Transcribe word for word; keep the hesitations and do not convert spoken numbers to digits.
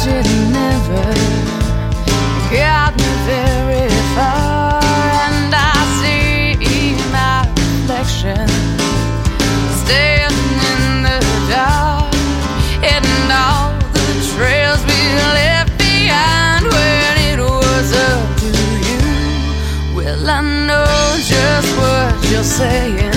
wish it never got me very far. And I see my reflection standing in the dark, and all the trails we left behind when it was up to you. Well, I know just what you're saying.